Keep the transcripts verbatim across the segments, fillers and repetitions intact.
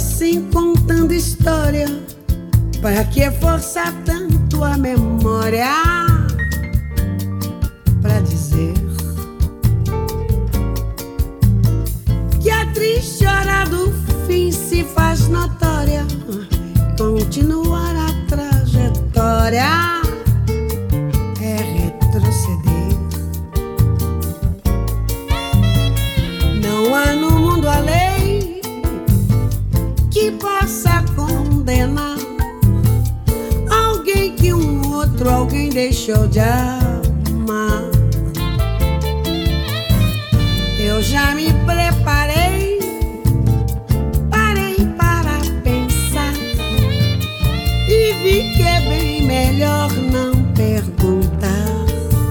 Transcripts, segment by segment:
assim contando história. Para que forçar tanto a memória pra dizer que a triste hora do fim se faz notória? Continuar a trajetória é retroceder. Não há no mundo a lei que possa condenar alguém que um outro alguém deixou de amar. Eu já me preparei, parei para pensar e vi que é bem melhor não perguntar.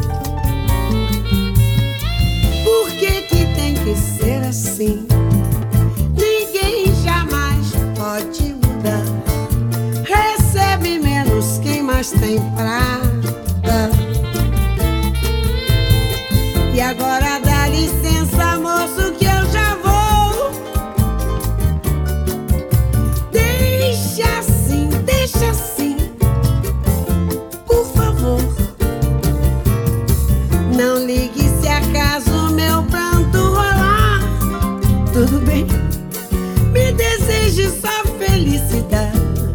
Por que que tem que ser assim? Ninguém jamais pode mudar. Recebe menos quem mais tem pra dar. E agora dá licença, moço, que eu já vou. Deixa assim, deixa assim, por favor. Não ligue se acaso meu pranto rolar. Tudo bem, me deseje só felicidade.